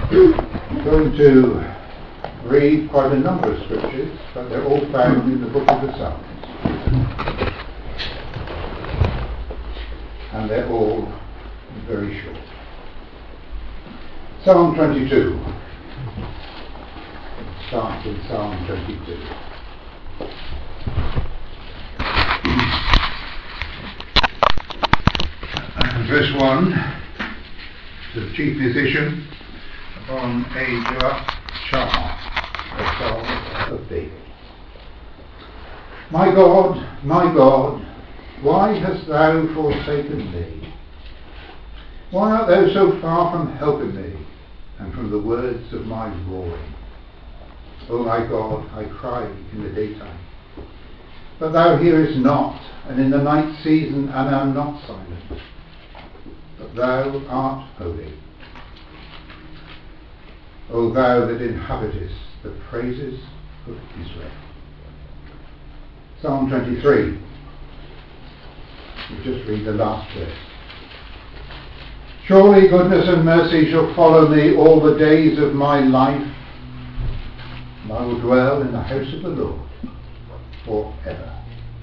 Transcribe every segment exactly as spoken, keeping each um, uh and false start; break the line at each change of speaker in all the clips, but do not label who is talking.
I'm going to read quite a number of scriptures, but they're all found in the book of the Psalms. And they're all very short. Psalm twenty-two. It starts in Psalm twenty-two. And verse one, the chief musician upon a charm, a song of David. My God, my God, why hast thou forsaken me? Why art thou so far from helping me, and from the words of my roaring? O my God, I cry in the daytime, but thou hearest not, and in the night season, and am not silent. But thou art holy. O thou that inhabitest the praises of Israel. Psalm twenty-three. We'll just read the last verse. Surely goodness and mercy shall follow me all the days of my life, and I will dwell in the house of the Lord forever.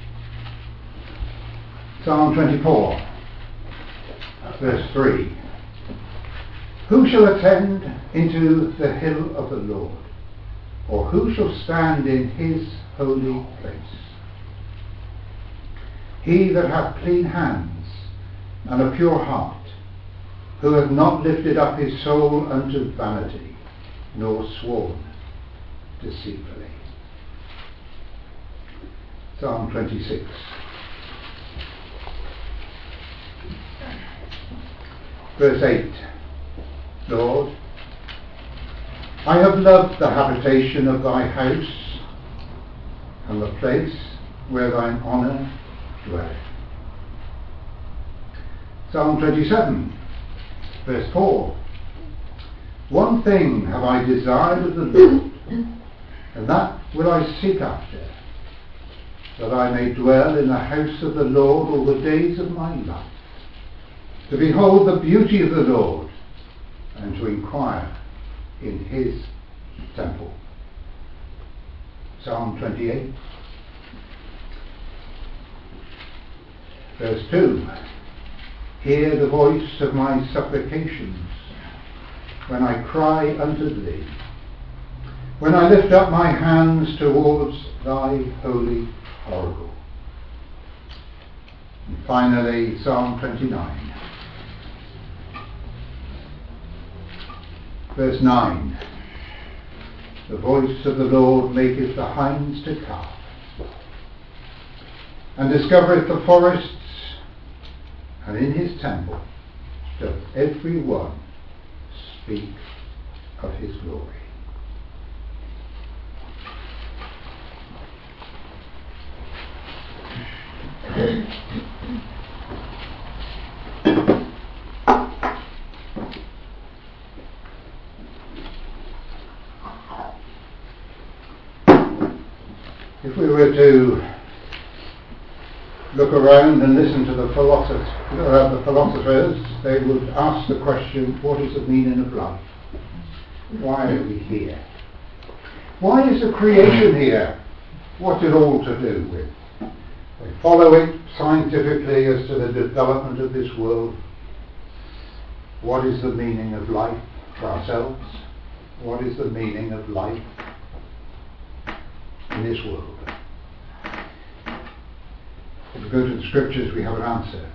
Psalm twenty-four, verse three. Who shall ascend into the hill of the Lord, or who shall stand in his holy place? He that hath clean hands and a pure heart, who hath not lifted up his soul unto vanity, nor sworn deceitfully. Psalm twenty-six. Verse eight. Lord, I have loved the habitation of thy house, and the place where thine honour dwelleth. Psalm twenty-seven, verse four. One thing have I desired of the Lord, and that will I seek after, that I may dwell in the house of the Lord all the days of my life, to behold the beauty of the Lord, and to inquire in his temple. Psalm twenty-eight, verse two. Hear the voice of my supplications when I cry unto thee, when I lift up my hands towards thy holy oracle. And finally, Psalm twenty-nine. Verse nine. The voice of the Lord maketh the hinds to calve, and discovereth the forests, and in his temple doth every one speak of his glory. If we were to look around and listen to the philosophers, uh, the philosophers, they would ask the question, what is the meaning of life? Why are we here? Why is the creation here? What's it all to do with? They follow it scientifically as to the development of this world. What is the meaning of life for ourselves? What is the meaning of life in this world? If we go to the scriptures, we have an answer.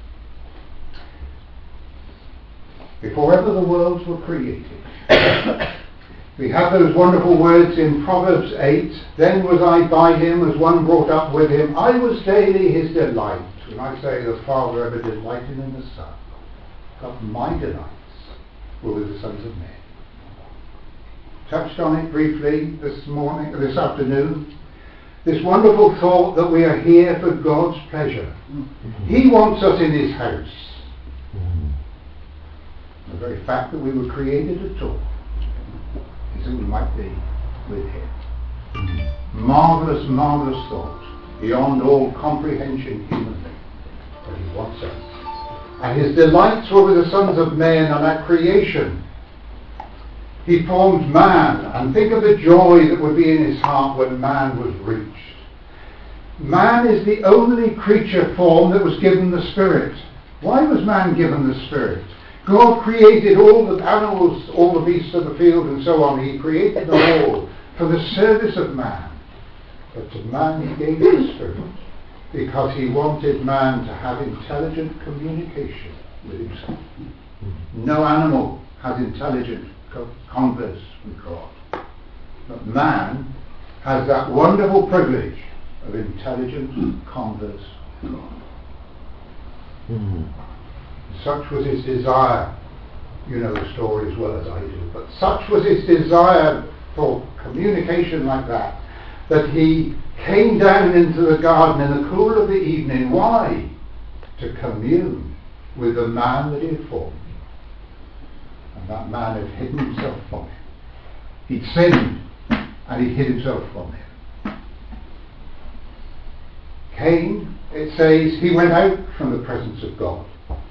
Before ever the worlds were created, we have those wonderful words in Proverbs eight. Then was I by him as one brought up with him. I was daily his delight. When I say the Father ever delighted in the Son, but my delights were with the sons of men. Touched on it briefly this morning, this afternoon. This wonderful thought that we are here for God's pleasure. Mm-hmm. He wants us in his house. Mm-hmm. The very fact that we were created at all is that we might be with him. Mm-hmm. Marvellous, marvellous thought, beyond all comprehension humanly, but he wants us. And his delights were with the sons of men, and at creation He formed man, and think of the joy that would be in his heart when man was reached. Man is the only creature form that was given the Spirit. Why was man given the Spirit? God created all the animals, all the beasts of the field and so on. He created them all for the service of man. But to man he gave the Spirit because he wanted man to have intelligent communication with himself. No animal has intelligent co- converse with God. But man has that wonderful privilege of intelligent converse with God. Mm-hmm. Such was his desire. You know the story as well as I do. But such was his desire for communication like that, that he came down into the garden in the cool of the evening. Why? To commune with the man that he had formed. And that man had hidden himself from him. He'd sinned and he hid himself from him. Cain, it says, he went out from the presence of God.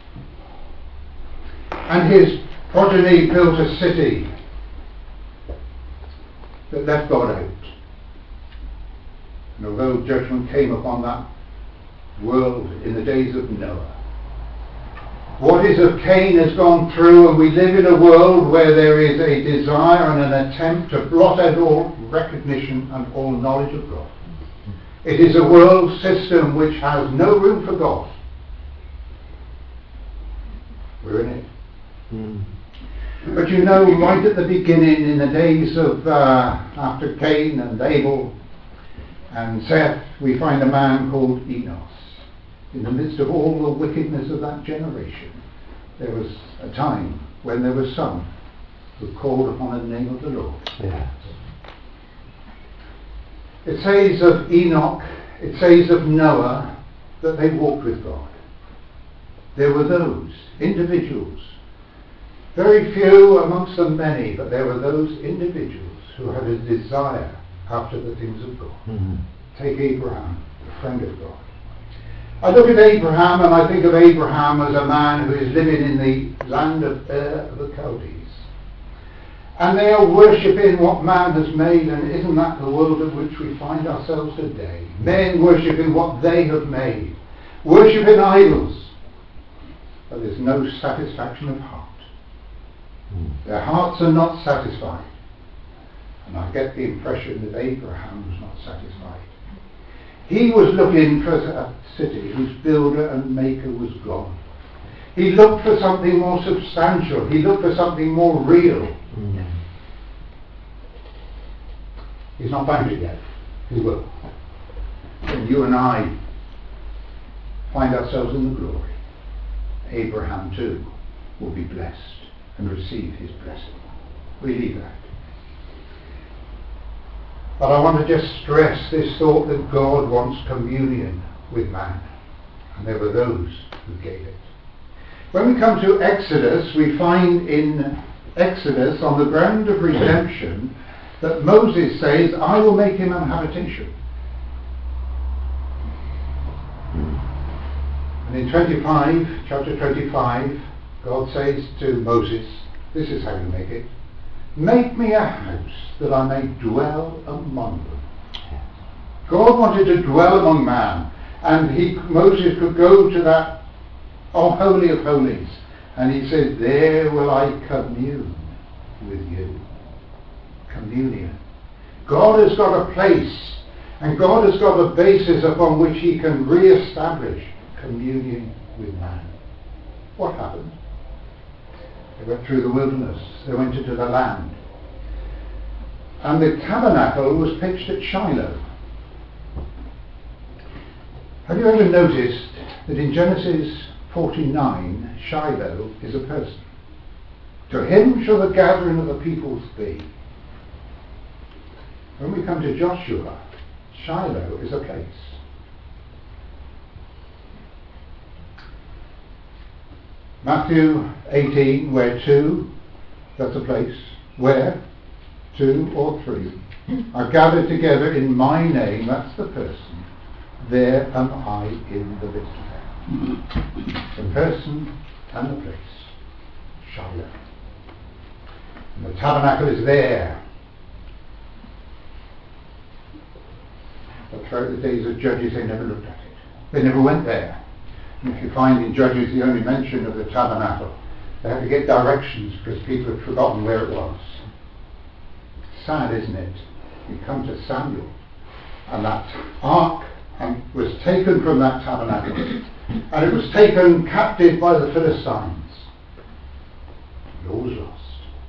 And his progeny built a city that left God out. And although judgment came upon that world in the days of Noah, what is of Cain has gone through, and we live in a world where there is a desire and an attempt to blot out all recognition and all knowledge of God. It is a world system which has no room for God. We're in it. Mm. But you know, right at the beginning, in the days of uh, after Cain and Abel and Seth, we find a man called Enos. In the midst of all the wickedness of that generation, there was a time when there was some who called upon the name of the Lord. Yeah. It says of Enoch, it says of Noah, that they walked with God. There were those individuals, very few amongst the many, but there were those individuals who had a desire after the things of God. Mm-hmm. Take Abraham, the friend of God. I look at Abraham and I think of Abraham as a man who is living in the land of Ur of the Chaldees. And they are worshipping what man has made, and isn't that the world in which we find ourselves today? Men worshipping what they have made, worshipping idols, but there's no satisfaction of heart. Mm. Their hearts are not satisfied. And I get the impression that Abraham was not satisfied. He was looking for a city whose builder and maker was God. He looked for something more substantial. He looked for something more real. Mm. He's not found it yet. He will. And you and I find ourselves in the glory. Abraham too will be blessed and receive his blessing. We leave that. But I want to just stress this thought that God wants communion with man. And there were those who gave it. When we come to Exodus, we find in Exodus, on the ground of redemption, that Moses says, I will make him an habitation. And in twenty-five, chapter twenty-five, God says to Moses, this is how you make it. Make me a house that I may dwell among them. God wanted to dwell among man, and he, Moses could go to that oh, Holy of Holies, and he said, there will I commune with you. Communion. God has got a place, and God has got a basis upon which he can re-establish communion with man. What happened? They went through the wilderness. They went into the land. And the tabernacle was pitched at Shiloh. Have you ever noticed that in Genesis forty-nine, Shiloh is a person? To him shall the gathering of the peoples be. When we come to Joshua, Shiloh is a place. Matthew eighteen, where two, that's a place. Where two or three are gathered together in my name, that's the person. There am I in the midst of them. The person and the place. Shiloh. And the tabernacle is there. But throughout the days of Judges they never looked at it. They never went there. And if you find in Judges the only mention of the tabernacle, they had to get directions because people had forgotten where it was. Sad, isn't it? You come to Samuel and that ark and was taken from that tabernacle and it was taken captive by the Philistines. And all was lost.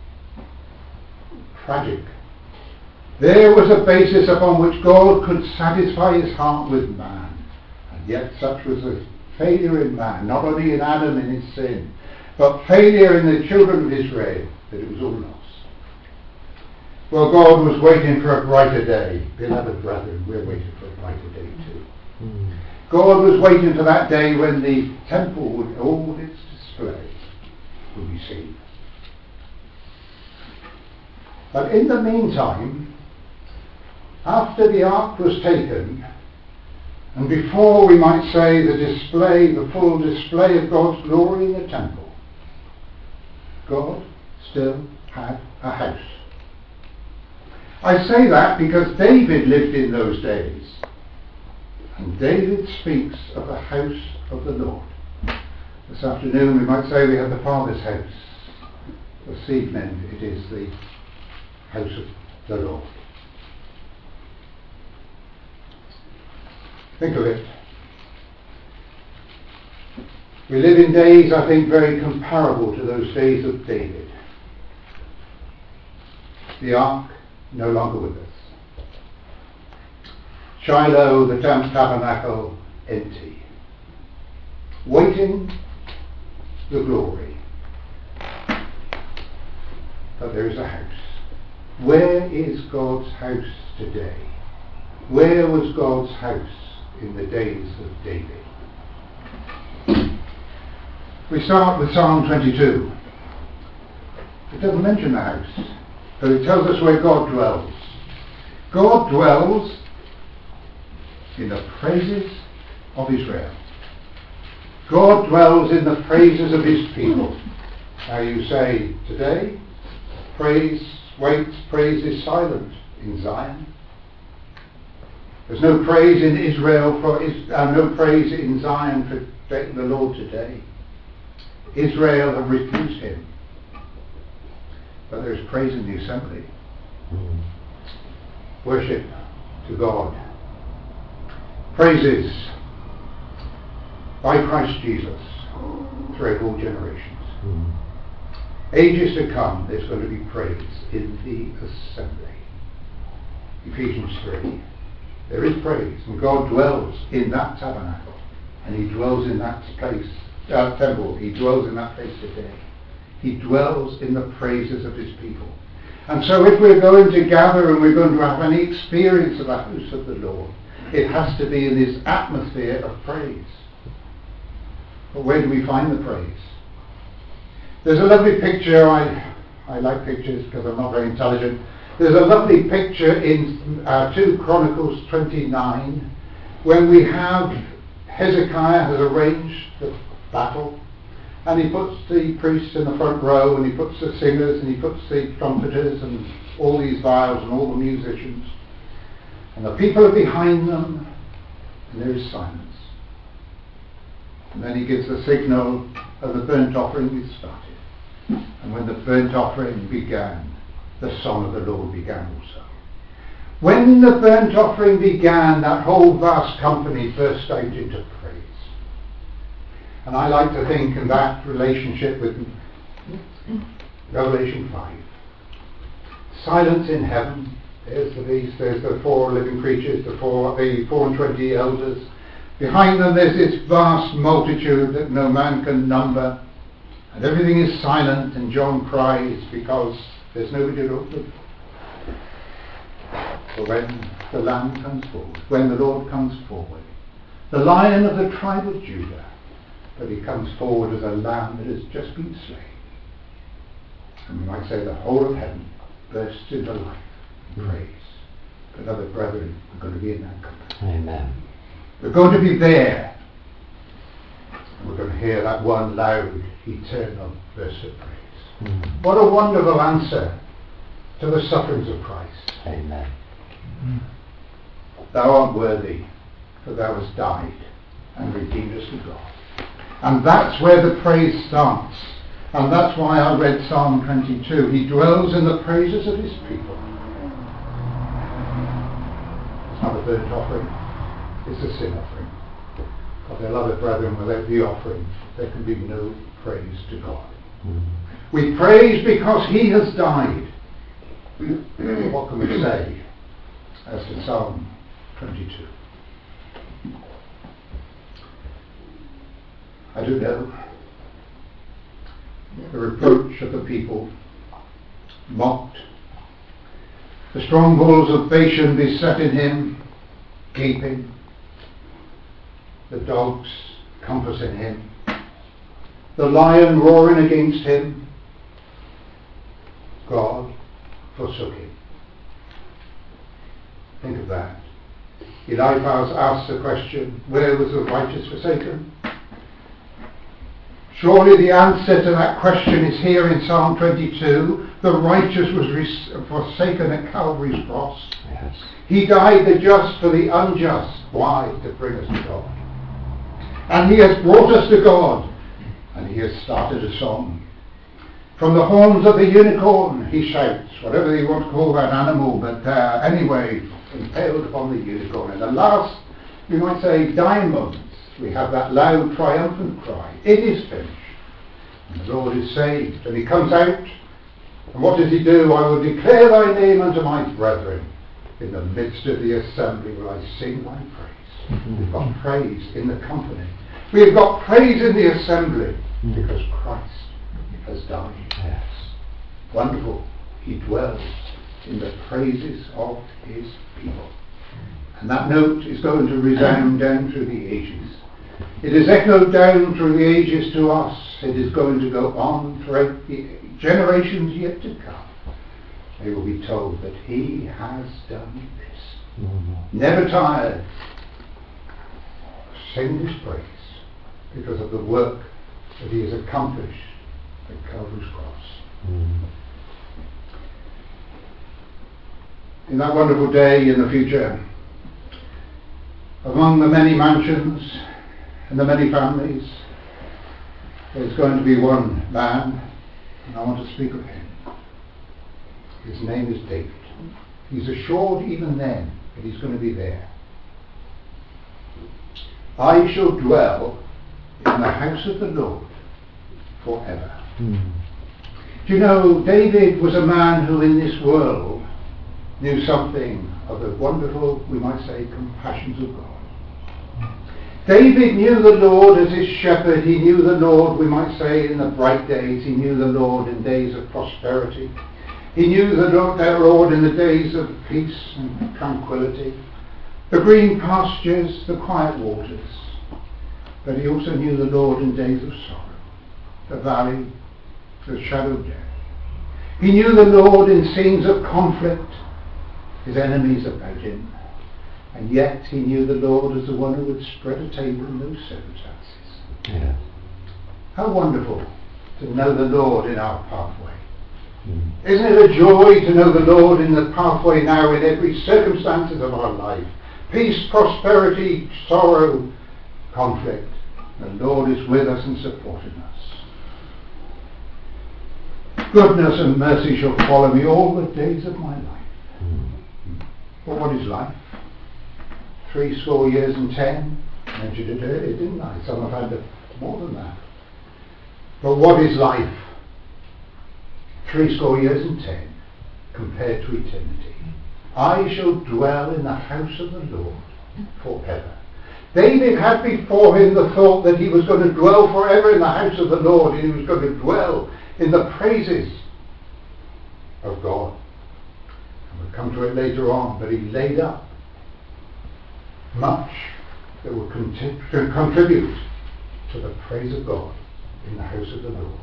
Tragic. There was a basis upon which God could satisfy his heart with man, and yet such was the failure in man, not only in Adam in his sin, but failure in the children of Israel, that it was all lost. Well, God was waiting for a brighter day. Beloved brethren, we're waiting for a brighter day too. Mm. God was waiting for that day when the temple, with all its display, would be seen. But in the meantime, after the ark was taken, and before we might say the display, the full display of God's glory in the temple, God still had a house. I say that because David lived in those days. And David speaks of the house of the Lord. This afternoon we might say we have the Father's house. This evening it is the house of the Lord. Think of it. We live in days, I think, very comparable to those days of David. The ark no longer with us. Shiloh, the tabernacle, empty. Waiting the glory. But there is a house. Where is God's house today? Where was God's house in the days of David? We start with Psalm twenty-two. It doesn't mention the house, but it tells us where God dwells. God dwells in the praises of Israel. God dwells in the praises of his people. Now you say, today, praise waits, praise is silent in Zion. There's no praise in Israel, for uh, no praise in Zion for the Lord today. Israel have refused him. But there is praise in the assembly. Mm. Worship to God. Praises by Christ Jesus throughout all generations. Mm. Ages to come, there's going to be praise in the assembly. Ephesians three. There is praise, and God dwells in that tabernacle, and he dwells in that place, uh, temple. He dwells in that place today. He dwells in the praises of his people. And so if we're going to gather and we're going to have any experience of the house of the Lord, it has to be in this atmosphere of praise. But where do we find the praise? There's a lovely picture. I, I like pictures because I'm not very intelligent. There's a lovely picture in uh, two Chronicles twenty-nine when we have Hezekiah has arranged the battle, and he puts the priests in the front row, and he puts the singers, and he puts the trumpeters and all these viols and all the musicians, and the people are behind them, and there is silence. And then he gives the signal of the burnt offering is started. And when the burnt offering began, the song of the Lord began also. When the burnt offering began, that whole vast company burst out into praise. And I like to think in that relationship with Revelation five. Silence in heaven. There's the beast, there's the four living creatures, the four, the four and twenty elders. Behind them there's this vast multitude that no man can number. And everything is silent, and John cries because there's nobody to look at. But when the Lamb comes forward, when the Lord comes forward, the Lion of the tribe of Judah, but he comes forward as a lamb that has just been slain. And we might say the whole of heaven bursts into life and praise. Beloved brethren, we're going to be in that company.
Amen.
We're going to be there. And we're going to hear that one loud, eternal burst of praise.
Mm.
What a wonderful answer to the sufferings of Christ.
Amen.
Mm. Thou art worthy, for thou hast died and redeemed us to God. And that's where the praise starts. And that's why I read Psalm twenty-two. He dwells in the praises of his people. It's not a burnt offering, it's a sin offering. For beloved brethren, without the offering, there can be no praise to God. Mm. We praise because he has died. What can we say as to Psalm twenty-two? I do know the reproach of the people, mocked, the strongholds of Bashan besetting him, gaping, the dogs compassing him, the lion roaring against him. God forsook him. Think of that. Eliphaz asked the question, where was the righteous forsaken? Surely the answer to that question is here in Psalm twenty-two. The righteous was res- forsaken at Calvary's cross.
Yes.
He died the just for the unjust. Why? To bring us to God. And he has brought us to God. And he has started a song. From the horns of the unicorn, he shouts, whatever you want to call that animal, but uh, anyway, impaled upon the unicorn. And the last, we might say, dying moments, we have that loud, triumphant cry, it is finished. And the Lord is saved. And he comes out, and what does he do? I will declare thy name unto my brethren. In the midst of the assembly will I sing thy praise. Mm-hmm. We've got praise in the company. We've got praise in the assembly, mm-hmm. because Christ has died.
Yes.
Wonderful. He dwells in the praises of his people. And that note is going to resound down through the ages. It is echoed down through the ages to us. It is going to go on throughout the generations yet to come. They will be told that he has done this. Mm-hmm. Never tired. Sing his praise because of the work that he has accomplished at Calvary's cross. Mm-hmm. In that wonderful day in the future, among the many mansions and the many families, there's going to be one man, and I want to speak of him. His name is David. He's assured even then that he's going to be there. I shall dwell in the house of the Lord forever. Mm. Do you know, David was a man who in this world knew something of the wonderful, we might say, compassions of God. David knew the Lord as his shepherd. He knew the Lord, we might say, in the bright days. He knew the Lord in days of prosperity. He knew the Lord in the days of peace and tranquility, the green pastures, the quiet waters. But he also knew the Lord in days of sorrow, the valley, the shadow of death. He knew the Lord in scenes of conflict, his enemies about him. And yet he knew the Lord as the one who would spread a table in those circumstances.
Yeah.
How wonderful to know the Lord in our pathway. Mm. Isn't it a joy to know the Lord in the pathway now in every circumstances of our life? Peace, prosperity, sorrow, conflict. The Lord is with us and supporting us. Goodness and mercy shall follow me all the days of my life. Mm. But what is life? Three score years and ten. I mentioned it earlier, didn't I? Some have had more than that. But what is life? Three score years and ten compared to eternity. I shall dwell in the house of the Lord forever. David had before him the thought that he was going to dwell forever in the house of the Lord, and he was going to dwell in the praises of God. And we'll come to it later on, but he laid up much that will conti- contribute to the praise of God in the house of the Lord.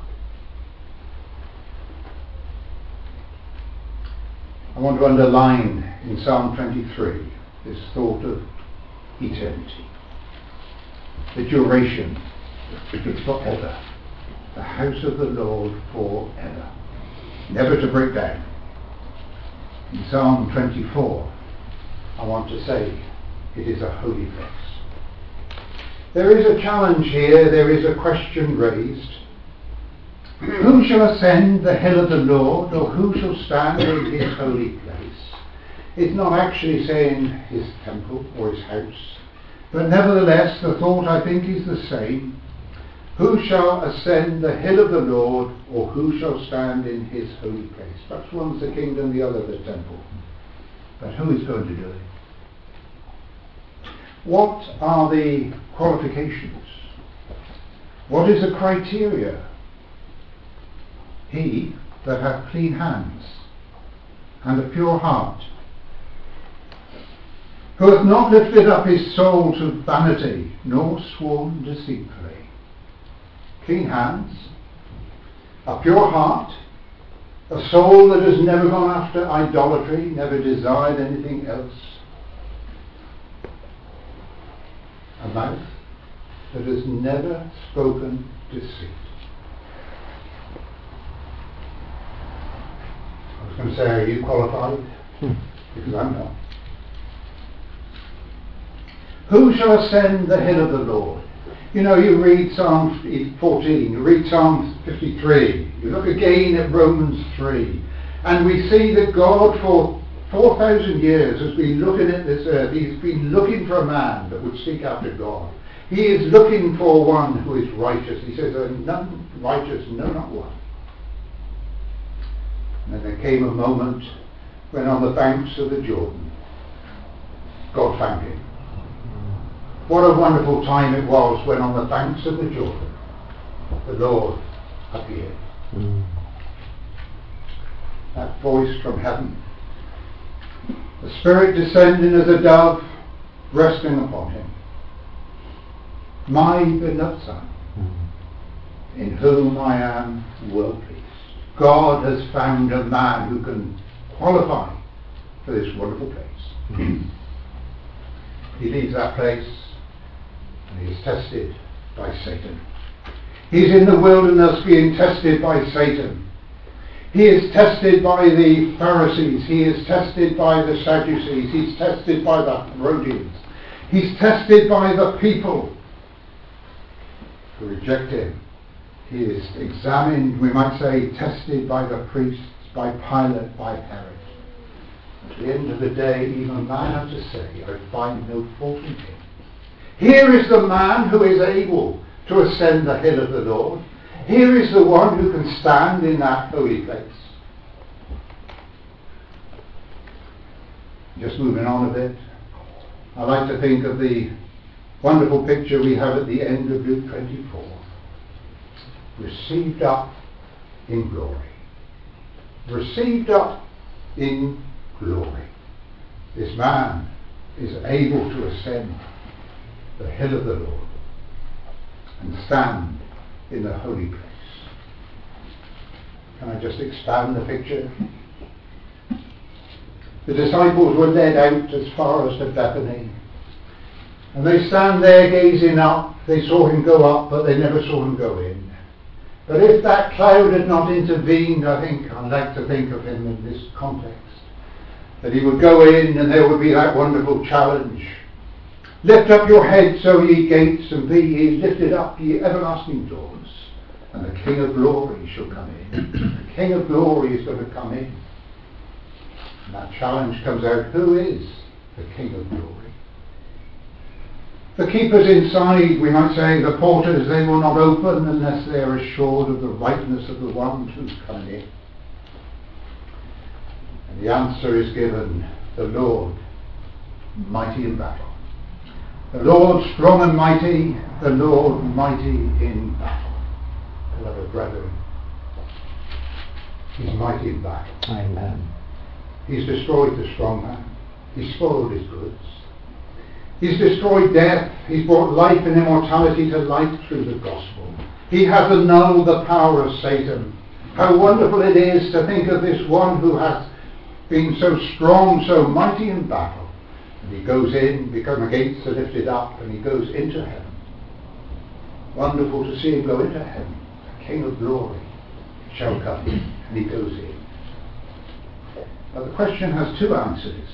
I want to underline in Psalm twenty-three this thought of eternity. The duration is forever. the house of the Lord forever, never to break down. In Psalm twenty-four, I want to say, it is a holy place. There is a challenge here, there is a question raised. Who shall ascend the hill of the Lord, or who shall stand in his holy place? It's not actually saying his temple or his house, but nevertheless the thought, I think, is the same. Who shall ascend the hill of the Lord, or who shall stand in his holy place? Perhaps one's the kingdom, the other the temple. But who is going to do it? What are the qualifications? What is the criteria? He that hath clean hands and a pure heart, who hath not lifted up his soul to vanity, nor sworn deceitfully. Clean hands, a pure heart, a soul that has never gone after idolatry, never desired anything else, a mouth that has never spoken deceit. I was going to say, are you qualified? Hmm. Because I'm not. Who shall ascend the hill of the Lord? You know, you read Psalm fourteen, you read Psalm fifty-three, you look again at Romans three, and we see that God for four thousand years has been looking at this earth. He's been looking for a man that would seek after God. He is looking for one who is righteous. He says, there are none righteous, no, not one. And then there came a moment when on the banks of the Jordan, God found him. What a wonderful time it was when on the banks of the Jordan, the Lord appeared. Mm. That voice from heaven, the Spirit descending as a dove, resting upon him. My beloved Son, mm. in whom I am well pleased. God has found a man who can qualify for this wonderful place. Mm. He leaves that place and he is tested by Satan. He's in the wilderness being tested by Satan. He is tested by the Pharisees. He is tested by the Sadducees. He's tested by the Herodians. He's tested by the people who reject him. He is examined, we might say, tested by the priests, by Pilate, by Herod. At the end of the day, even man had to say, I find no fault in him. Here is the man who is able to ascend the hill of the Lord. Here is the one who can stand in that holy place. Just moving on a bit, I like to think of the wonderful picture we have at the end of Luke twenty-four. Received up in glory. Received up in glory. This man is able to ascend the hill of the Lord and stand in the holy place. Can I just expand the picture? The disciples were led out as far as to Bethany, and they stand there gazing up. They saw him go up, but they never saw him go in. But if that cloud had not intervened, I think I'd like to think of him in this context, that he would go in and there would be that wonderful challenge. Lift up your heads, O ye gates, and be ye lifted up, ye everlasting doors, and the King of glory shall come in. The King of glory is going to come in. And that challenge comes out, who is the King of glory? The keepers inside, we might say, the porters, they will not open unless they are assured of the rightness of the one who's coming in. And the answer is given, the Lord, mighty in battle. The Lord strong and mighty, the Lord mighty in battle. Beloved brethren, he's mighty in battle.
Amen.
He's destroyed the strong man. He's spoiled his goods. He's destroyed death. He's brought life and immortality to light through the gospel. He has annulled the power of Satan. How wonderful it is to think of this one who has been so strong, so mighty in battle. And he goes in because the gates are lifted up and he goes into heaven. Wonderful to see him go into heaven. King of glory shall come. And he goes in. But the question has two answers.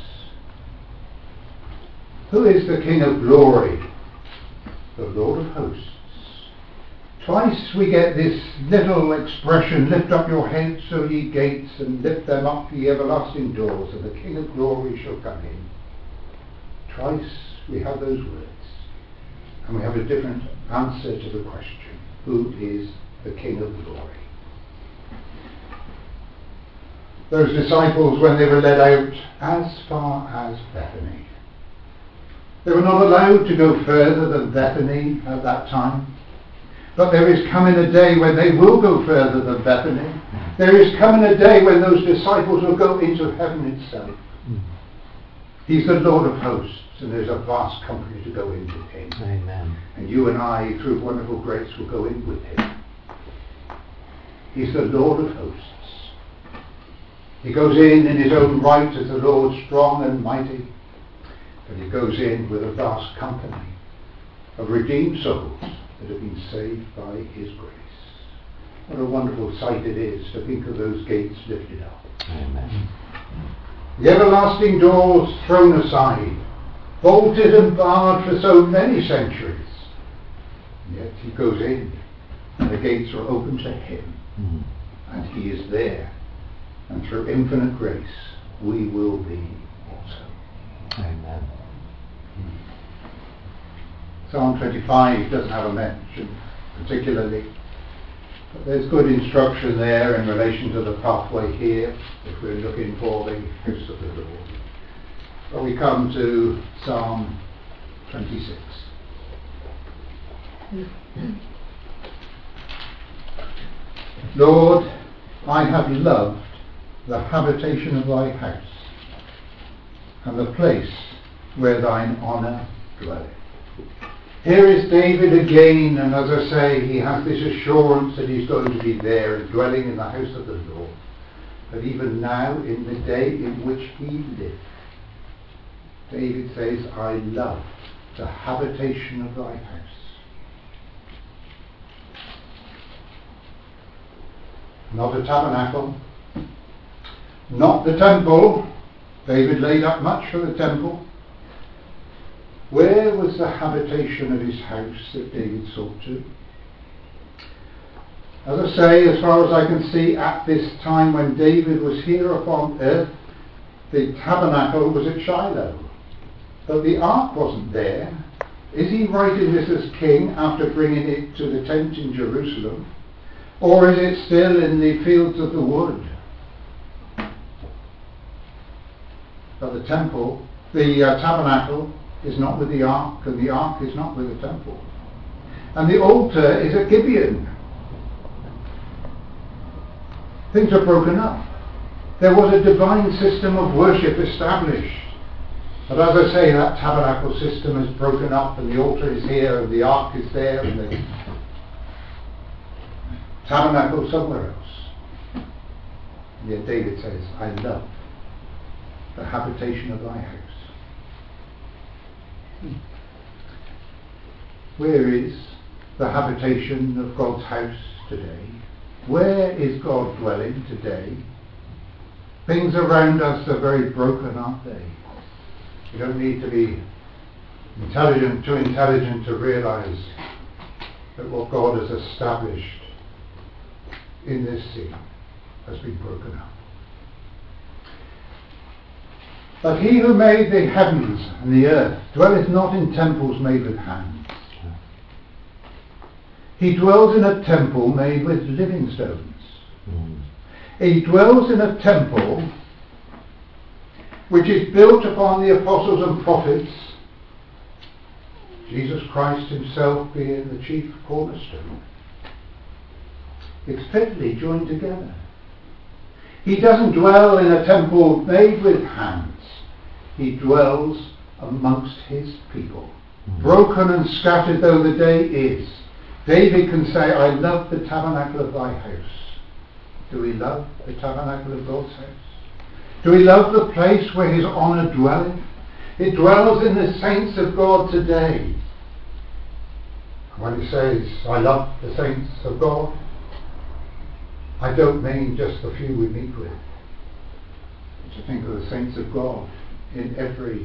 Who is the King of glory? The Lord of hosts. Twice we get this little expression, lift up your heads, O ye gates, and lift them up, ye everlasting doors, and the King of glory shall come in. Twice we have those words. And we have a different answer to the question. Who is the King of glory? Those disciples, when they were led out as far as Bethany, they were not allowed to go further than Bethany at that time. But there is coming a day when they will go further than Bethany. There is coming a day when those disciples will go into heaven itself. He's the Lord of hosts, and there's a vast company to go in with him.
Amen.
And you and I, through wonderful grace, will go in with him. He's the Lord of hosts. He goes in in his own right as the Lord strong and mighty. But he goes in with a vast company of redeemed souls that have been saved by his grace. What a wonderful sight it is to think of those gates lifted up.
Amen.
The everlasting doors thrown aside, bolted and barred for so many centuries. And yet he goes in, and the gates are open to him, mm. and he is there. And through infinite grace, we will be also.
Amen.
Psalm twenty-five doesn't have a mention particularly, but there's good instruction there in relation to the pathway here, if we're looking for the house of the Lord. But we come to Psalm twenty-six. Lord, I have loved the habitation of thy house, and the place where thine honour dwelleth. Here is David again, and as I say, he has this assurance that he's going to be there and dwelling in the house of the Lord. But even now, in the day in which he lived, David says, I love the habitation of thy house. Not a tabernacle, not the temple. David laid up much for the temple. Where was the habitation of his house that David sought to? As I say, as far as I can see, at this time when David was here upon earth, the tabernacle was at Shiloh. But the ark wasn't there. Is he writing this as king after bringing it to the tent in Jerusalem? Or is it still in the fields of the wood? But the temple, the uh, tabernacle, is not with the ark, and the ark is not with the temple. And the altar is at Gibeon. Things are broken up. There was a divine system of worship established. But as I say, that tabernacle system is broken up, and the altar is here, and the ark is there, and the tabernacle somewhere else. And yet David says, I love the habitation of thy house. Where is the habitation of God's house today? Where is God dwelling today? Things around us are very broken, aren't they? You don't need to be intelligent, too intelligent to realize that what God has established in this scene has been broken up. But he who made the heavens and the earth dwelleth not in temples made with hands. He dwells in a temple made with living stones. Mm. He dwells in a temple which is built upon the apostles and prophets, Jesus Christ himself being the chief cornerstone. It's fitly joined together. He doesn't dwell in a temple made with hands. He dwells amongst his people. Mm-hmm. Broken and scattered though the day is, David can say, I love the tabernacle of thy house. Do we love the tabernacle of God's house? Do we love the place where his honour dwelleth? It dwells in the saints of God today. When he says, I love the saints of God, I don't mean just the few we meet with. To think of the saints of God in every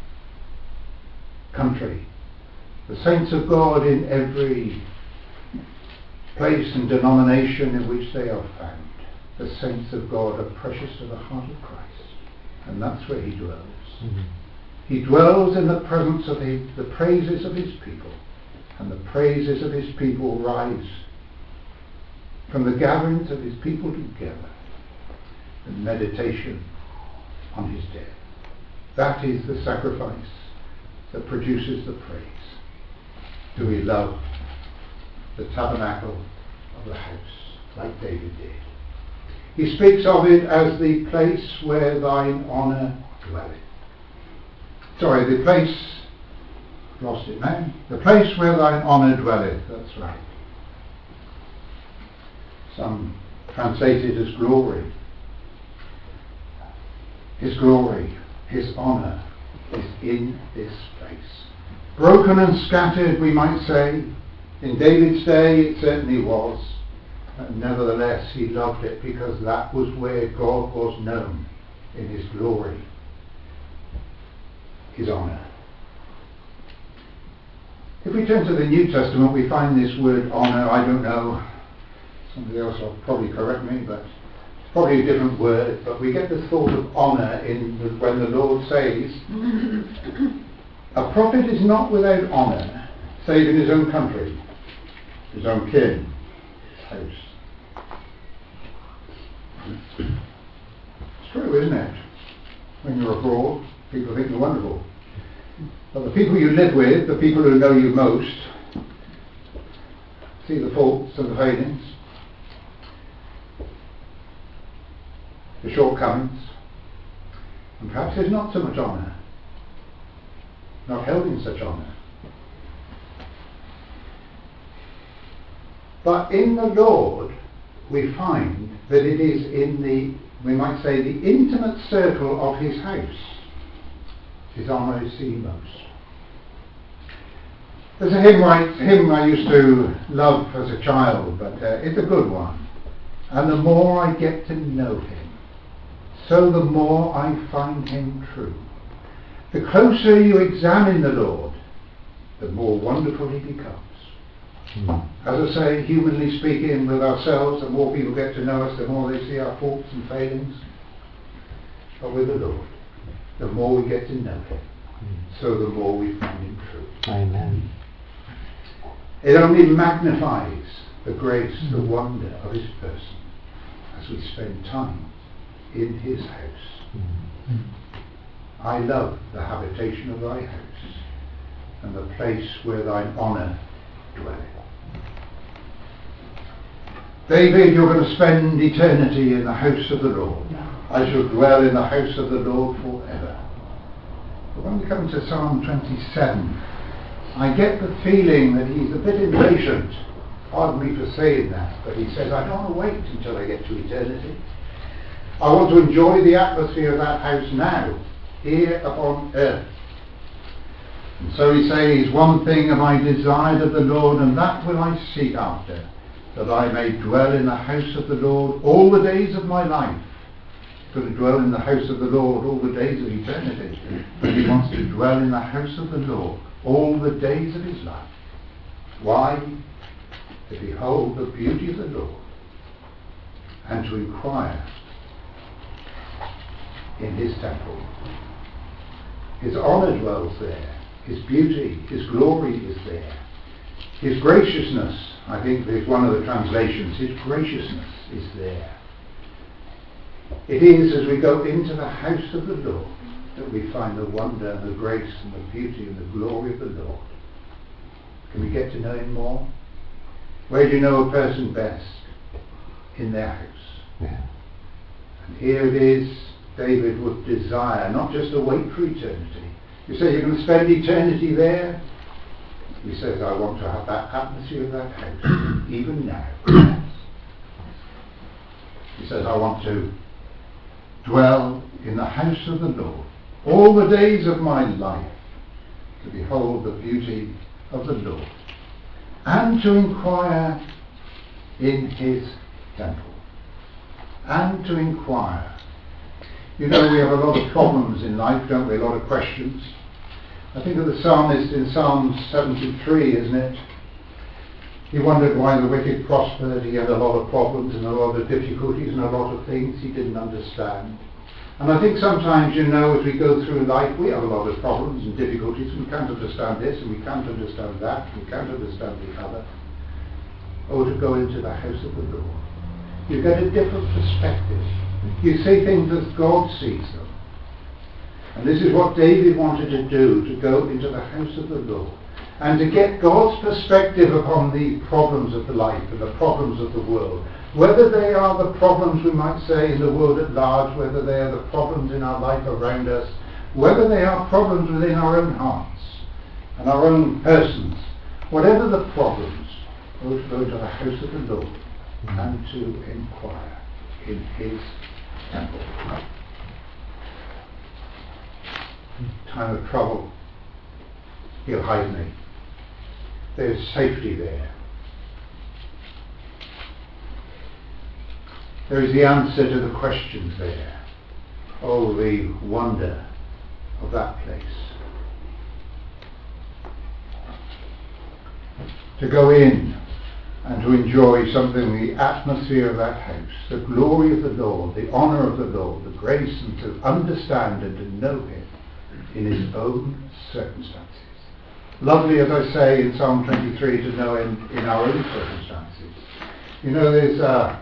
country, the saints of God in every place and denomination in which they are found. The saints of God are precious to the heart of Christ, and that's where he dwells. Mm-hmm. He dwells in the presence of his, the praises of his people, and the praises of his people rise from the gatherings of his people together, the meditation on his death. That is the sacrifice that produces the praise. Do we love the tabernacle of the house like David did? He speaks of it as the place where thine honour dwelleth. Sorry, the place, lost it now, the place where thine honour dwelleth, that's right. Some translate it as glory. His glory, his honour is in this place. Broken and scattered, we might say. In David's day it certainly was. But nevertheless he loved it because that was where God was known in his glory, his honour. If we turn to the New Testament, we find this word honour, I don't know, somebody else will probably correct me, but it's probably a different word, but we get the thought of honour in when the Lord says, a prophet is not without honour, save in his own country, his own kin, his house. It's true, isn't it? When you're abroad, people think you're wonderful. But the people you live with, the people who know you most, see the faults and the failings, the shortcomings, and perhaps there's not so much honour, not held in such honour. But in the Lord we find that it is in the, we might say, the intimate circle of his house his honour is seen most. There's a hymn I, hymn I used to love as a child, but uh, it's a good one. And the more I get to know him, so the more I find him true. The closer you examine the Lord, the more wonderful he becomes. Mm. As I say, humanly speaking, with ourselves, the more people get to know us, the more they see our faults and failings. But with the Lord, the more we get to know him, mm. so the more we find him true.
Amen.
It only magnifies the grace, mm. the wonder of his person as we spend time in his house. Mm. I love the habitation of thy house, and the place where thine honour dwelleth. David, you're going to spend eternity in the house of the Lord. I shall dwell in the house of the Lord forever. But when we come to Psalm twenty-seven, I get the feeling that he's a bit impatient. Pardon me for saying that, but he says, I don't want to wait until I get to eternity. I want to enjoy the atmosphere of that house now, here upon earth. And so he says, one thing have I desired of the Lord, and that will I seek after, that I may dwell in the house of the Lord all the days of my life. He's going to dwell in the house of the Lord all the days of eternity. But he wants to dwell in the house of the Lord all the days of his life. Why? To behold the beauty of the Lord, and to inquire in his temple. His honour dwells there. His beauty, his glory is there. His graciousness, I think there's one of the translations, his graciousness is there. It is as we go into the house of the Lord that we find the wonder and the grace and the beauty and the glory of the Lord. Can we get to know him more? Where do you know a person best? In their house. Yeah. And here it is, David would desire not just to wait for eternity. You say you're going to spend eternity there? He says, I want to have that atmosphere of that house, even now. He says, I want to dwell in the house of the Lord all the days of my life, to behold the beauty of the Lord, and to inquire in his temple. and to inquire. You know, we have a lot of problems in life, don't we? A lot of questions. I think of the psalmist in Psalm seventy-three, isn't it? He wondered why the wicked prospered. He had a lot of problems and a lot of difficulties and a lot of things he didn't understand. And I think sometimes, you know, as we go through life, we have a lot of problems and difficulties. We can't understand this and we can't understand that. We can't understand the other. Oh, to go into the house of the Lord. You get a different perspective. You see things as God sees them. And this is what David wanted to do, to go into the house of the Lord. And to get God's perspective upon the problems of the life and the problems of the world. Whether they are the problems, we might say, in the world at large, whether they are the problems in our life around us, whether they are problems within our own hearts and our own persons, whatever the problems, go to the house of the Lord and to inquire in his temple. Time of trouble, he'll hide me. There's safety there. There is the answer to the questions there. Oh, the wonder of that place. To go in and to enjoy something, the atmosphere of that house, the glory of the Lord, the honour of the Lord, the grace, and to understand and to know him in his own circumstances. Lovely, as I say in Psalm twenty-three, to know him in our own circumstances. You know, there's a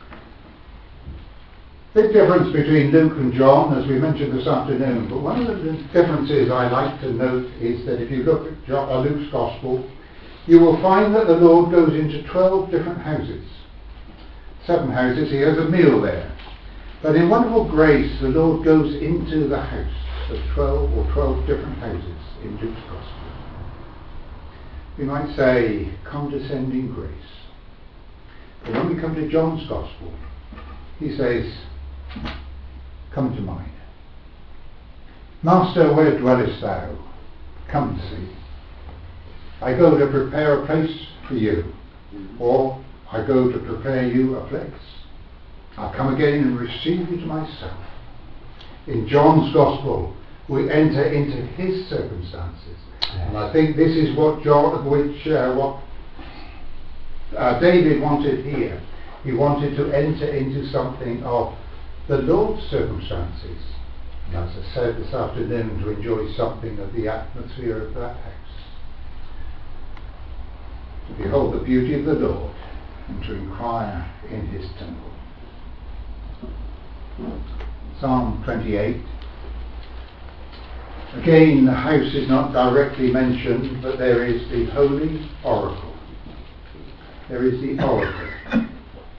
big difference between Luke and John, as we mentioned this afternoon, but one of the differences I like to note is that if you look at John, uh, Luke's Gospel, you will find that the Lord goes into twelve different houses. Seven houses, he has a meal there. But in wonderful grace, the Lord goes into the house of twelve or twelve different houses in Luke's Gospel. We might say condescending grace. But when we come to John's Gospel, he says, come to mine. Master, where dwellest thou? Come and see. I go to prepare a place for you, or I go to prepare you a place. I'll come again and receive you to myself. In John's Gospel, we enter into his circumstances. And I think this is what John, which uh, what uh, David wanted here. He wanted to enter into something of the Lord's circumstances. And as I said this afternoon, to enjoy something of the atmosphere of that house. To behold the beauty of the Lord and to inquire in his temple. Psalm twenty-eight. Again, the house is not directly mentioned, but there is the holy oracle. There is the oracle.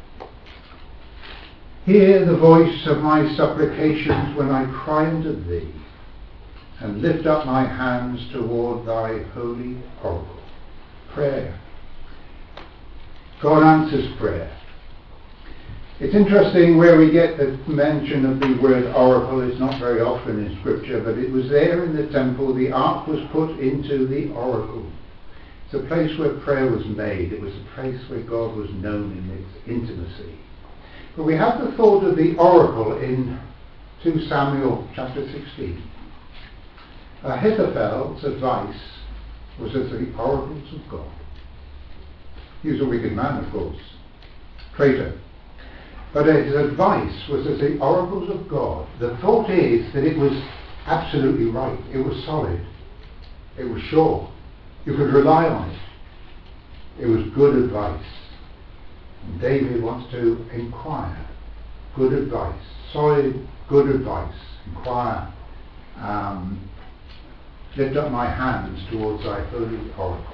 Hear the voice of my supplications when I cry unto thee, and lift up my hands toward thy holy oracle. Prayer. God answers prayer. It's interesting where we get the mention of the word oracle. It's not very often in Scripture, but it was there in the temple. The ark was put into the oracle. It's a place where prayer was made. It was a place where God was known in its intimacy. But we have the thought of the oracle in two Samuel chapter sixteen. Ahithophel's advice was as the oracles of God. He was a wicked man, of course, traitor. But his advice was as the oracles of God. The thought is that it was absolutely right. It was solid. It was sure. You could rely on it. It was good advice. And David wants to inquire. Good advice. Solid, good advice. Inquire. Um, lift up my hands towards thy holy oracle.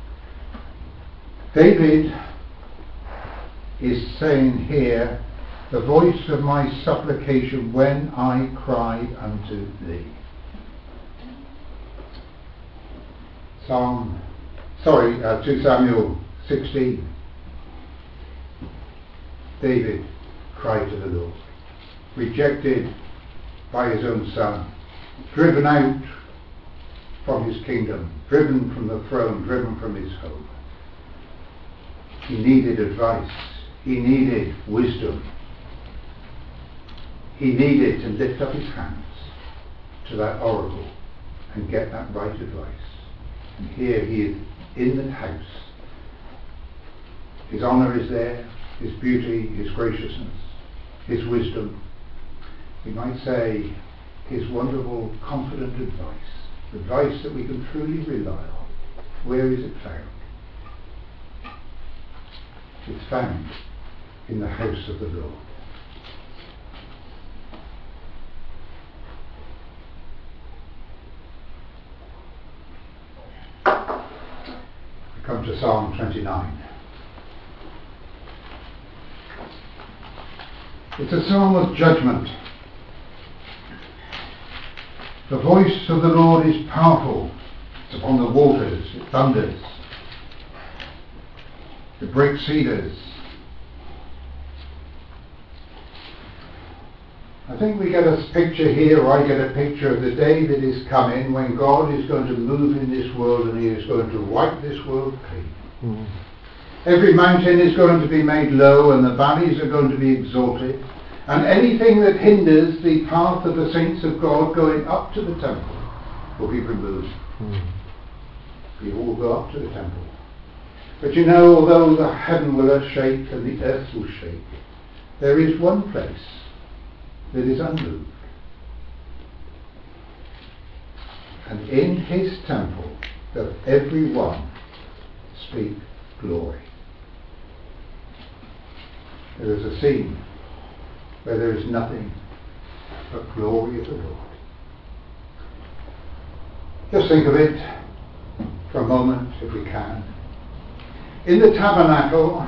David is saying here, the voice of my supplication when I cry unto thee. Psalm, sorry, uh, two Samuel sixteen. David cried to the Lord, rejected by his own son, driven out from his kingdom, driven from the throne, driven from his home. He needed advice. He needed wisdom. he needed to lift up his hands to that oracle and get that right advice. And here he is in the house. His honour is there, his beauty, his graciousness, his wisdom. We might say his wonderful, confident advice, advice that we can truly rely on. Where is it found? It's found in the house of the Lord. We come to Psalm twenty-nine. It's a psalm of judgment. The voice of the Lord is powerful. It's upon the waters. It thunders. It breaks cedars. I think we get a picture here, or I get a picture of the day that is coming when God is going to move in this world and he is going to wipe this world clean. Mm. Every mountain is going to be made low and the valleys are going to be exalted, and anything that hinders the path of the saints of God going up to the temple will be removed. Mm. We all go up to the temple. But you know, although the heaven will shake and the earth will shake, there is one place that is unmoved. And in his temple doth every one speak glory. There is a scene where there is nothing but glory of the Lord. Just think of it for a moment, if we can. In the tabernacle,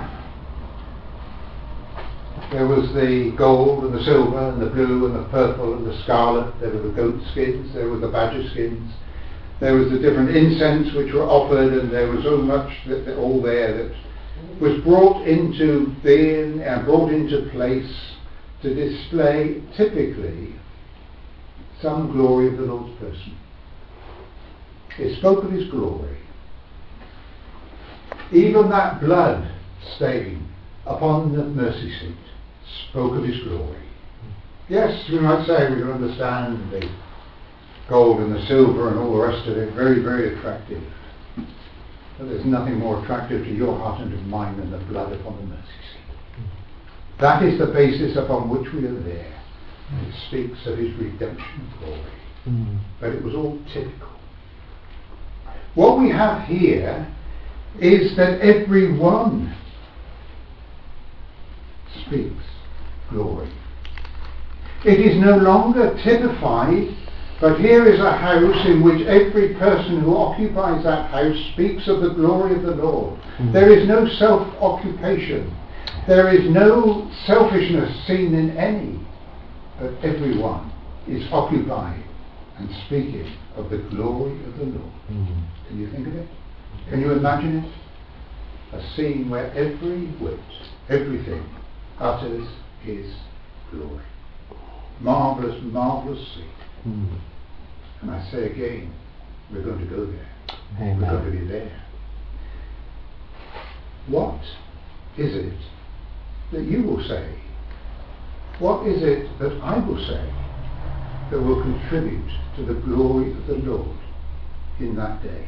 there was the gold and the silver and the blue and the purple and the scarlet. There were the goat skins, there were the badger skins. There was the different incense which were offered, and there was so much that, that all there that was brought into being and brought into place to display typically some glory of the Lord's person. It spoke of his glory. Even that blood stain upon the mercy seat spoke of his glory. Yes, we might say we can understand the gold and the silver and all the rest of it, very, very attractive. But there's nothing more attractive to your heart and to mine than the blood upon the mercy seat. That is the basis upon which we are there. It speaks of his redemption glory. Mm. But it was all typical. What we have here is that every one speaks glory. It is no longer typified, but here is a house in which every person who occupies that house speaks of the glory of the Lord. Mm. There is no self-occupation. There is no selfishness seen in any, but everyone is occupied and speaking of the glory of the Lord. Mm. Can you think of it? Can you imagine it? A scene where every wit, everything utters his glory. Marvellous, marvellous scene. Mm. And I say again, we're going to go there. Amen. We're going to be there. What is it that you will say? What is it that I will say that will contribute to the glory of the Lord in that day?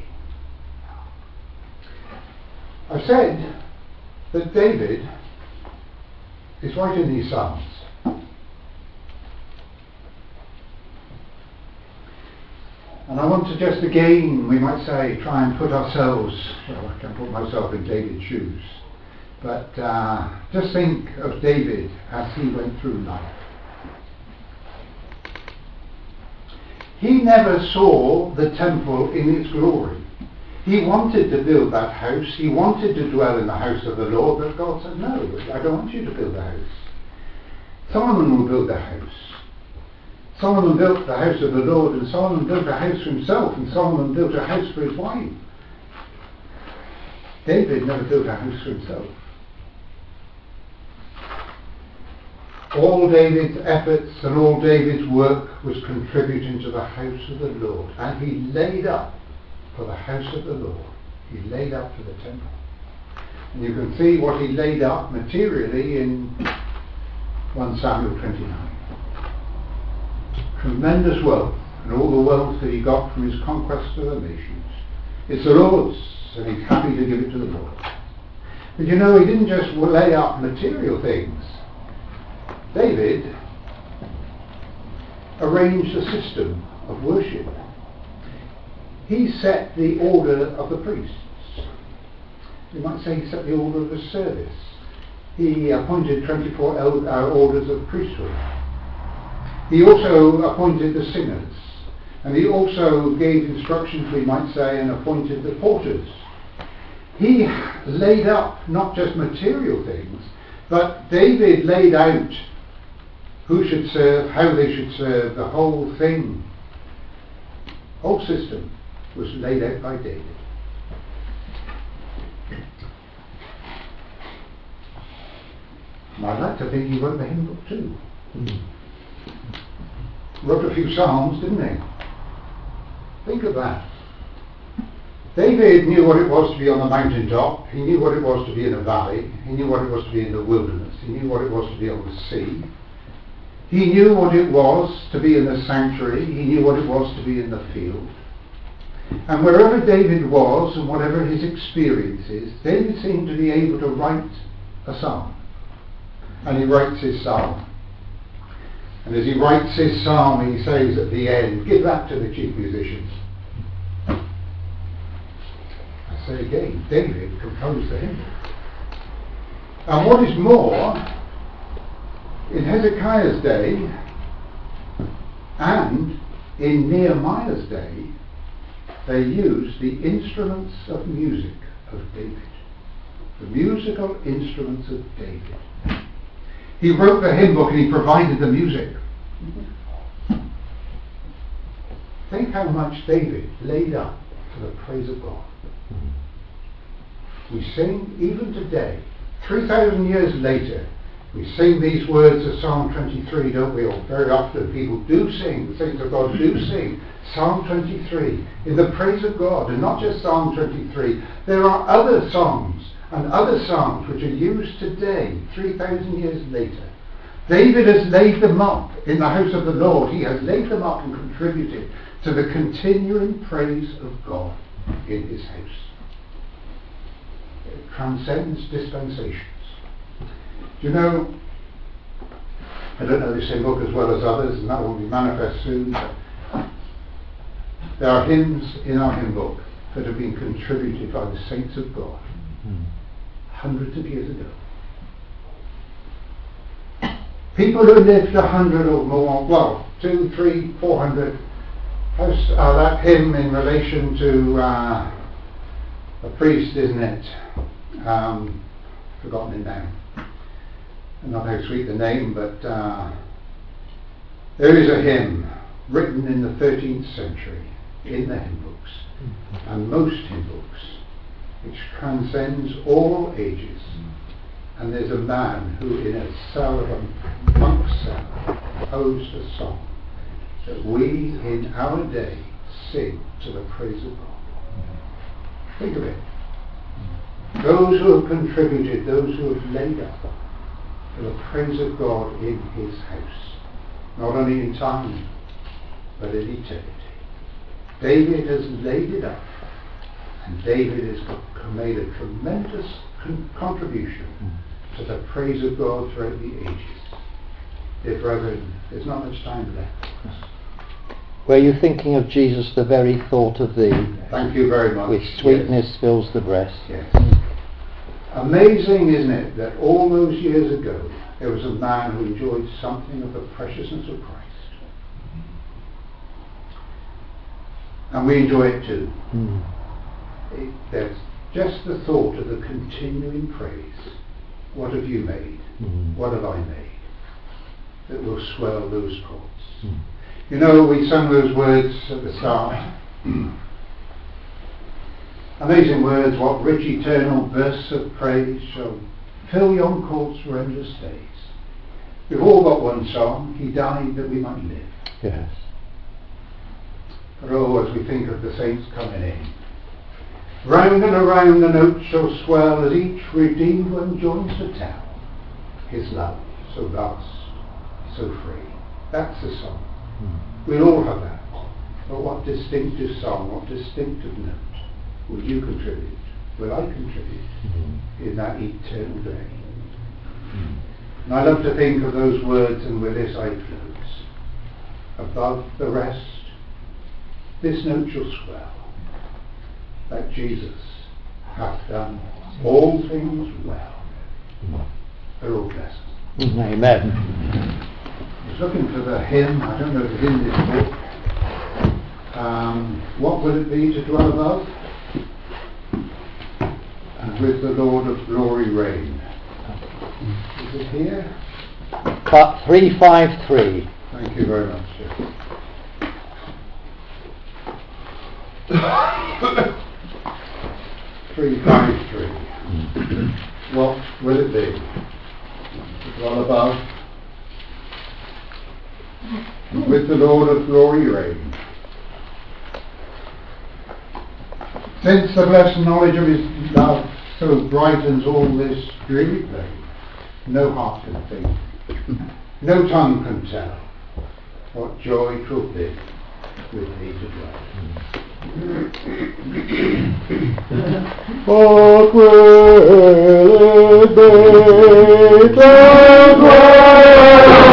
I've said that David is writing these Psalms. And I want to just again, we might say, try and put ourselves, well, I can put myself in David's shoes, but uh, just think of David as he went through life. He never saw the temple in its glory. He wanted to build that house. He wanted to dwell in the house of the Lord, but God said, no, I don't want you to build the house. Solomon will build the house. Solomon built the house of the Lord, and Solomon built a house for himself, and Solomon built a house for his wife. David never built a house for himself. All David's efforts and all David's work was contributing to the house of the Lord, and he laid up for the house of the Lord. He laid up for the temple. And you can see what he laid up materially in First Samuel twenty-nine. tremendous wealth, and all the wealth that he got from his conquest of the nations. It's the Lord's, and he's happy to give it to the Lord. But you know, he didn't just lay up material things. David arranged a system of worship. He set the order of the priests. You might say he set the order of the service. He appointed twenty-four el- uh, orders of priesthood. He also appointed the singers. And he also gave instructions, we might say, and appointed the porters. He laid up not just material things, but David laid out who should serve, how they should serve, the whole thing. The whole system was laid out by David. And I'd like to think he wrote the hymn book too. Mm. Wrote a few psalms, didn't he? Think of that. David knew what it was to be on the mountaintop. He knew what it was to be in a valley. He knew what it was to be in the wilderness. He knew what it was to be on the sea. He knew what it was to be in the sanctuary. He knew what it was to be in the field. And wherever David was and whatever his experiences, David seemed to be able to write a psalm. And he writes his psalm. And as he writes his psalm, he says at the end, give that to the chief musicians. I say again, David composed the hymn. And what is more, in Hezekiah's day and in Nehemiah's day, they used the instruments of music of David. The musical instruments of David. He wrote the hymn book and he provided the music. Think how much David laid up for the praise of God. We sing even today, three thousand years later, we sing these words of Psalm twenty-three, don't we? Or very often people do sing, the saints of God do sing Psalm twenty-three in the praise of God. And not just Psalm twenty-three, there are other songs and other psalms which are used today, three thousand years later. David has laid them up in the house of the Lord. He has laid them up and contributed to the continuing praise of God in his house. It transcends dispensations. Do you know, I don't know this hymn book as well as others, and that will be manifest soon, but there are hymns in our hymn book that have been contributed by the saints of God hundreds of years ago. People who lived a hundred or more, well, two, three, four hundred. How's uh, that hymn in relation to uh, a priest, isn't it? Um, forgotten it now. Not how sweet the name, but uh, there is a hymn written in the thirteenth century in the hymn books, and most hymn books, which transcends all ages. And there's a man who in a cell of a monk's cell composed a song that we in our day sing to the praise of God. Think of it. Those who have contributed, those who have laid up for the praise of God in his house, not only in time but in eternity. David has laid it up, and David has made a tremendous con- contribution to the praise of God throughout the ages. Dear brethren, there's not much time left.
Were you thinking of Jesus, the very thought of thee?
Thank you very much.
With sweetness
yes.
fills the breast.
Yes. Amazing, isn't it, that all those years ago there was a man who enjoyed something of the preciousness of Christ. And we enjoy it too. Mm. It, there's just the thought of the continuing praise. What have you made? Mm. What have I made? That will swell those chords. Mm. You know, we sang those words at the start. Amazing words, what rich eternal bursts of praise shall fill yon courts for endless days. We've all got one song, he died that we might live.
Yes.
But oh, as we think of the saints coming in, round and around the notes shall swell as each redeemed one joins to tell his love so vast, so free. That's the song. We'll all have that. But what distinctive song, what distinctive note will you contribute, will I contribute in that eternal day? And I love to think of those words, and with this I close. Above the rest, this note shall swell, that Jesus hath done all things well. They're all blessed.
Amen.
I was looking for the hymn. I don't know if it's in this book. Um, what will it be to dwell above? And with the Lord of glory reign. Is it here?
Cut three five three.
Thank you very much, sir. three five three. What will it be? To dwell above, and with the Lord of glory reign. Since the blessed knowledge of his love so brightens all this dreary plain, no heart can think, no tongue can tell what joy 'twill be with thee to dwell.
What will it be to dwell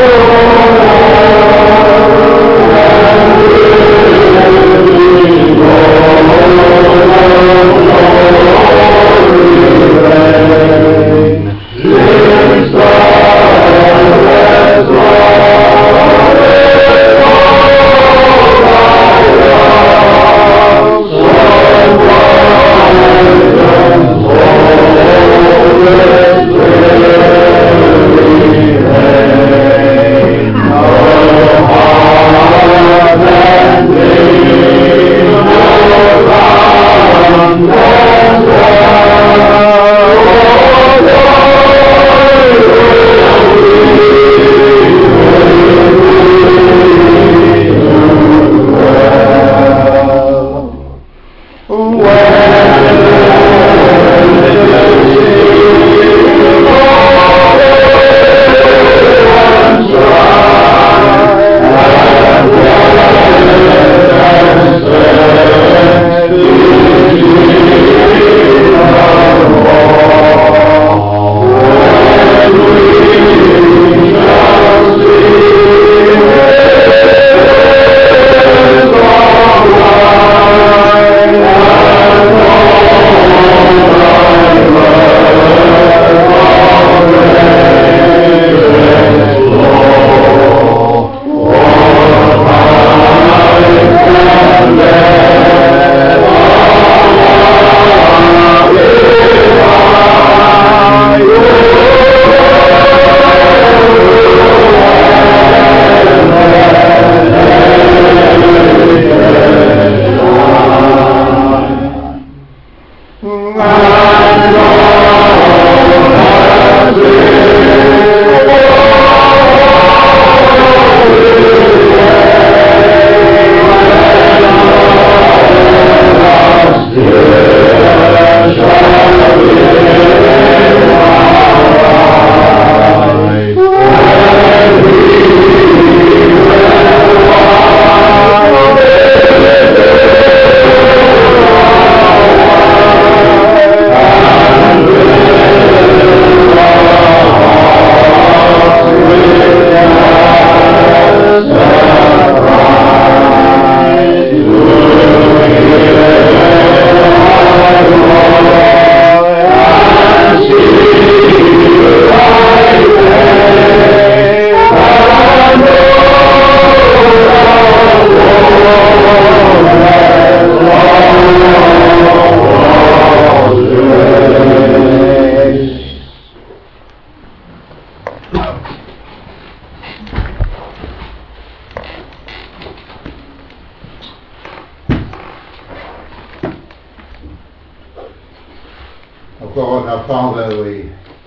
God, our Father, we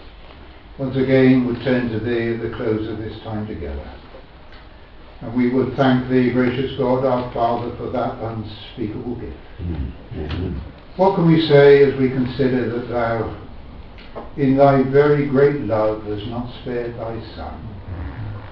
once again would turn to Thee at the close of this time together. And we would thank Thee, gracious God, our Father, for that unspeakable gift. Mm-hmm. What can we say as we consider that Thou, in Thy very great love, hast not spared Thy Son,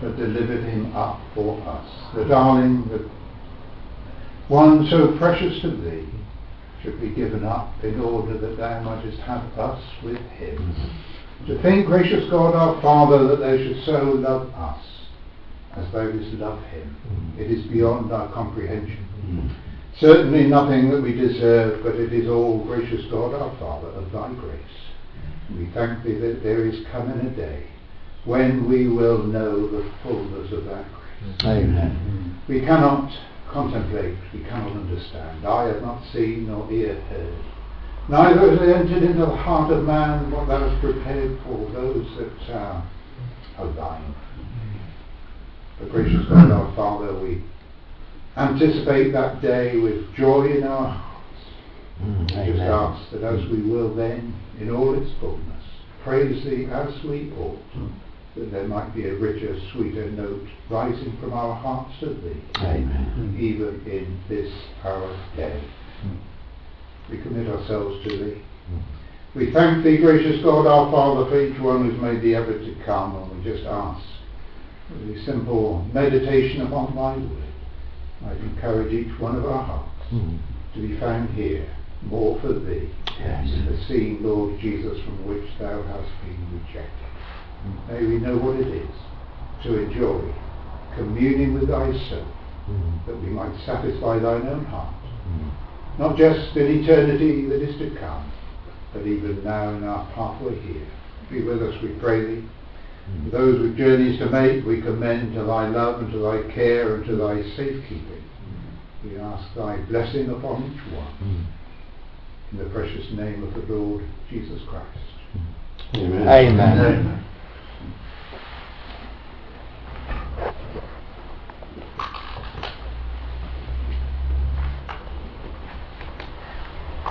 that delivered him up for us. The darling, the one so precious to thee, should be given up in order that thou mightest have us with him. To think, gracious God our Father, that thou shouldst so love us as thou didst love him. It is beyond our comprehension. Certainly nothing that we deserve, but it is all, gracious God our Father, of thy grace. We thank thee that there is coming a day when we will know the fullness of that grace.
Amen.
We cannot contemplate, we cannot understand. I have not seen nor ear heard. Neither has it entered into the heart of man what thou hast prepared for those that uh, are thine. But gracious God our Father, we anticipate that day with joy in our hearts. Mm, we just ask that as we will then, in all its fullness, praise thee as we ought, that there might be a richer, sweeter note rising from our hearts to thee, Amen. Even in this our day. We commit ourselves to thee. We thank thee, gracious God our Father, for each one who's made the effort to come, and we just ask that the simple meditation upon thy word might encourage each one of our hearts mm. to be found here more for thee, yes. in the seen Lord Jesus from which thou hast been rejected. Mm. May we know what it is to enjoy communion with thy Son, mm. that we might satisfy thine own heart, mm. not just in eternity that is to come, but even now in our pathway here. Be with us, we pray thee. Mm. Those with journeys to make, we commend to thy love and to thy care and to thy safekeeping. Mm. We ask thy blessing upon each one. Mm. In the precious name of the Lord Jesus Christ.
Amen. Amen. Amen.